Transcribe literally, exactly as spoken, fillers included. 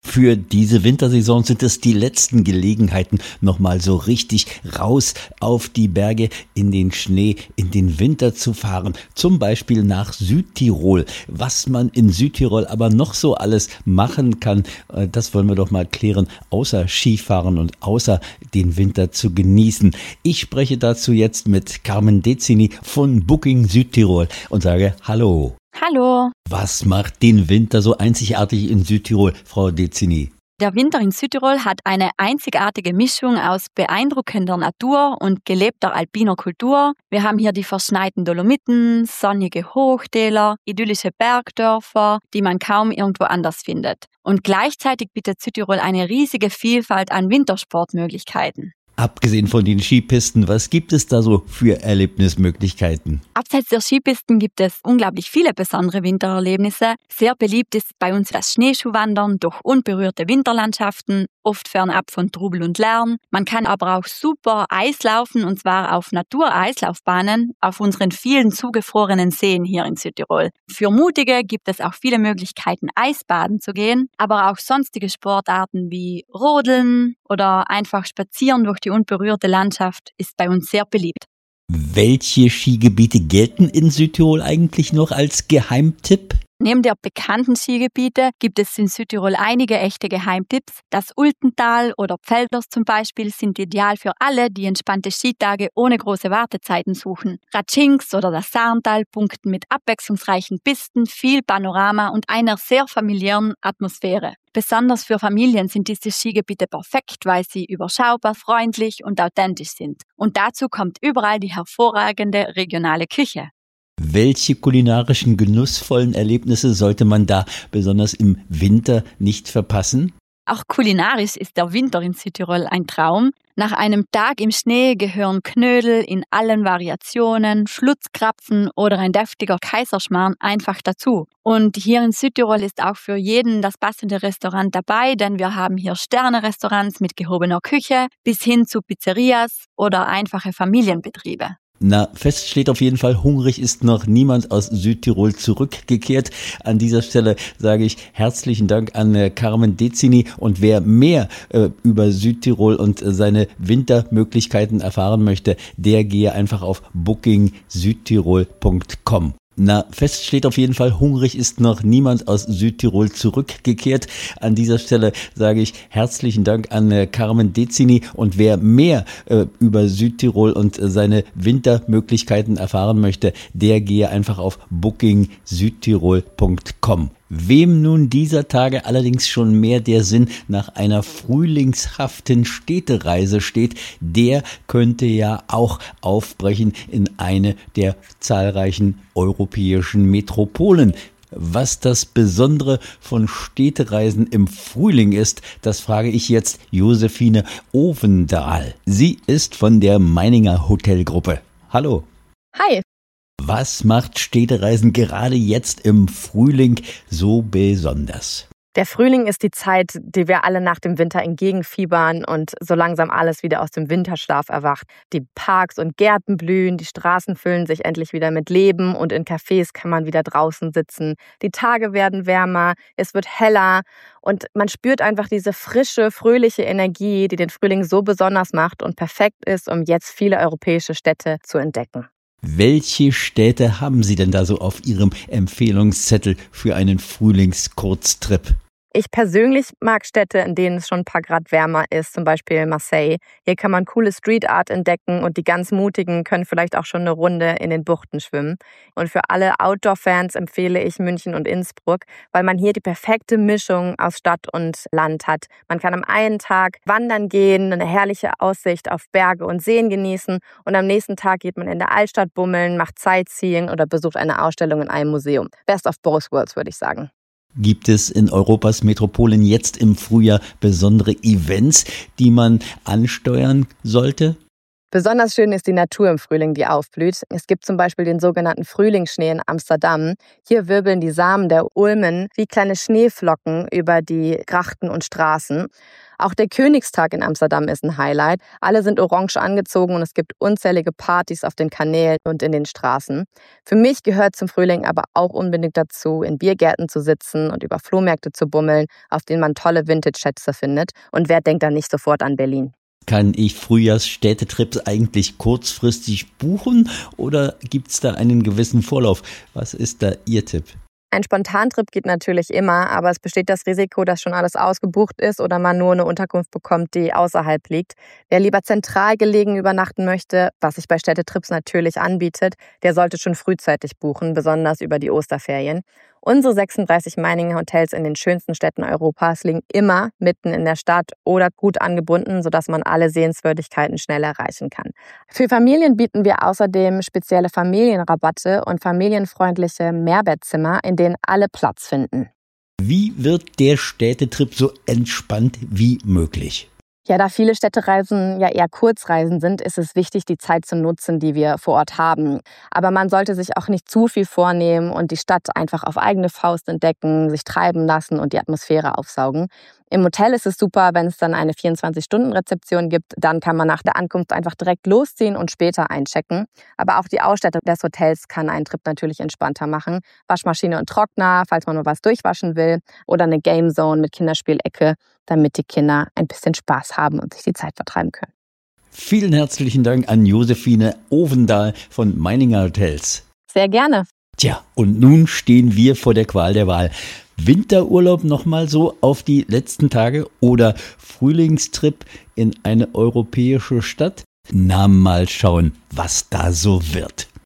Für diese Wintersaison sind es die letzten Gelegenheiten, nochmal so richtig raus auf die Berge, in den Schnee, in den Winter zu fahren. Zum Beispiel nach Südtirol. Was man in Südtirol aber noch so alles machen kann, das wollen wir doch mal klären, außer Skifahren und außer den Winter zu genießen. Ich spreche dazu jetzt mit Carmen Dezzini von Booking Südtirol und sage Hallo. Hallo. Was macht den Winter so einzigartig in Südtirol, Frau Dezzini? Der Winter in Südtirol hat eine einzigartige Mischung aus beeindruckender Natur und gelebter alpiner Kultur. Wir haben hier die verschneiten Dolomiten, sonnige Hochtäler, idyllische Bergdörfer, die man kaum irgendwo anders findet. Und gleichzeitig bietet Südtirol eine riesige Vielfalt an Wintersportmöglichkeiten. Abgesehen von den Skipisten, was gibt es da so für Erlebnismöglichkeiten? Abseits der Skipisten gibt es unglaublich viele besondere Wintererlebnisse. Sehr beliebt ist bei uns das Schneeschuhwandern durch unberührte Winterlandschaften, oft fernab von Trubel und Lärm. Man kann aber auch super Eislaufen, und zwar auf Natureislaufbahnen auf unseren vielen zugefrorenen Seen hier in Südtirol. Für Mutige gibt es auch viele Möglichkeiten, Eisbaden zu gehen, aber auch sonstige Sportarten wie Rodeln oder einfach spazieren durch die unberührte Landschaft ist bei uns sehr beliebt. Welche Skigebiete gelten in Südtirol eigentlich noch als Geheimtipp? Neben der bekannten Skigebiete gibt es in Südtirol einige echte Geheimtipps. Das Ultental oder Pfälders zum Beispiel sind ideal für alle, die entspannte Skitage ohne große Wartezeiten suchen. Ratschinks oder das Sarntal punkten mit abwechslungsreichen Pisten, viel Panorama und einer sehr familiären Atmosphäre. Besonders für Familien sind diese Skigebiete perfekt, weil sie überschaubar, freundlich und authentisch sind. Und dazu kommt überall die hervorragende regionale Küche. Welche kulinarischen genussvollen Erlebnisse sollte man da besonders im Winter nicht verpassen? Auch kulinarisch ist der Winter in Südtirol ein Traum. Nach einem Tag im Schnee gehören Knödel in allen Variationen, Schlutzkrapfen oder ein deftiger Kaiserschmarrn einfach dazu. Und hier in Südtirol ist auch für jeden das passende Restaurant dabei, denn wir haben hier Sterne-Restaurants mit gehobener Küche bis hin zu Pizzerias oder einfache Familienbetriebe. Na, fest steht auf jeden Fall, hungrig ist noch niemand aus Südtirol zurückgekehrt. An dieser Stelle sage ich herzlichen Dank an äh, Carmen Dezzini, und wer mehr äh, über Südtirol und äh, seine Wintermöglichkeiten erfahren möchte, der gehe einfach auf booking südtirol punkt com. Na, fest steht auf jeden Fall, hungrig ist noch niemand aus Südtirol zurückgekehrt. An dieser Stelle sage ich herzlichen Dank an äh, Carmen Dezzini, und wer mehr äh, über Südtirol und äh, seine Wintermöglichkeiten erfahren möchte, der gehe einfach auf booking südtirol punkt com. Wem nun dieser Tage allerdings schon mehr der Sinn nach einer frühlingshaften Städtereise steht, der könnte ja auch aufbrechen in eine der zahlreichen europäischen Metropolen. Was das Besondere von Städtereisen im Frühling ist, das frage ich jetzt Josephine Ovendahl. Sie ist von der Meininger Hotelgruppe. Hallo. Hi. Was macht Städtereisen gerade jetzt im Frühling so besonders? Der Frühling ist die Zeit, die wir alle nach dem Winter entgegenfiebern und so langsam alles wieder aus dem Winterschlaf erwacht. Die Parks und Gärten blühen, die Straßen füllen sich endlich wieder mit Leben und in Cafés kann man wieder draußen sitzen. Die Tage werden wärmer, es wird heller und man spürt einfach diese frische, fröhliche Energie, die den Frühling so besonders macht und perfekt ist, um jetzt viele europäische Städte zu entdecken. Welche Städte haben Sie denn da so auf Ihrem Empfehlungszettel für einen Frühlingskurztrip? Ich persönlich mag Städte, in denen es schon ein paar Grad wärmer ist, zum Beispiel Marseille. Hier kann man coole Street Art entdecken und die ganz Mutigen können vielleicht auch schon eine Runde in den Buchten schwimmen. Und für alle Outdoor-Fans empfehle ich München und Innsbruck, weil man hier die perfekte Mischung aus Stadt und Land hat. Man kann am einen Tag wandern gehen, eine herrliche Aussicht auf Berge und Seen genießen und am nächsten Tag geht man in der Altstadt bummeln, macht Sightseeing oder besucht eine Ausstellung in einem Museum. Best of both worlds, würde ich sagen. Gibt es in Europas Metropolen jetzt im Frühjahr besondere Events, die man ansteuern sollte? Besonders schön ist die Natur im Frühling, die aufblüht. Es gibt zum Beispiel den sogenannten Frühlingsschnee in Amsterdam. Hier wirbeln die Samen der Ulmen wie kleine Schneeflocken über die Grachten und Straßen. Auch der Königstag in Amsterdam ist ein Highlight. Alle sind orange angezogen und es gibt unzählige Partys auf den Kanälen und in den Straßen. Für mich gehört zum Frühling aber auch unbedingt dazu, in Biergärten zu sitzen und über Flohmärkte zu bummeln, auf denen man tolle Vintage-Schätze findet. Und wer denkt dann nicht sofort an Berlin? Kann ich Frühjahrsstädtetrips eigentlich kurzfristig buchen oder gibt es da einen gewissen Vorlauf? Was ist da Ihr Tipp? Ein Spontantrip geht natürlich immer, aber es besteht das Risiko, dass schon alles ausgebucht ist oder man nur eine Unterkunft bekommt, die außerhalb liegt. Wer lieber zentral gelegen übernachten möchte, was sich bei Städtetrips natürlich anbietet, der sollte schon frühzeitig buchen, besonders über die Osterferien. Unsere sechsunddreißig Meiningen-Hotels in den schönsten Städten Europas liegen immer mitten in der Stadt oder gut angebunden, sodass man alle Sehenswürdigkeiten schnell erreichen kann. Für Familien bieten wir außerdem spezielle Familienrabatte und familienfreundliche Mehrbettzimmer, in denen alle Platz finden. Wie wird der Städtetrip so entspannt wie möglich? Ja, da viele Städtereisen ja eher Kurzreisen sind, ist es wichtig, die Zeit zu nutzen, die wir vor Ort haben. Aber man sollte sich auch nicht zu viel vornehmen und die Stadt einfach auf eigene Faust entdecken, sich treiben lassen und die Atmosphäre aufsaugen. Im Hotel ist es super, wenn es dann eine vierundzwanzig-Stunden-Rezeption gibt. Dann kann man nach der Ankunft einfach direkt losziehen und später einchecken. Aber auch die Ausstattung des Hotels kann einen Trip natürlich entspannter machen. Waschmaschine und Trockner, falls man nur was durchwaschen will. Oder eine Game Zone mit Kinderspielecke, damit die Kinder ein bisschen Spaß haben und sich die Zeit vertreiben können. Vielen herzlichen Dank an Josephine Ovendahl von Meininger Hotels. Sehr gerne. Tja, und nun stehen wir vor der Qual der Wahl. Winterurlaub nochmal so auf die letzten Tage oder Frühlingstrip in eine europäische Stadt? Na, mal schauen, was da so wird.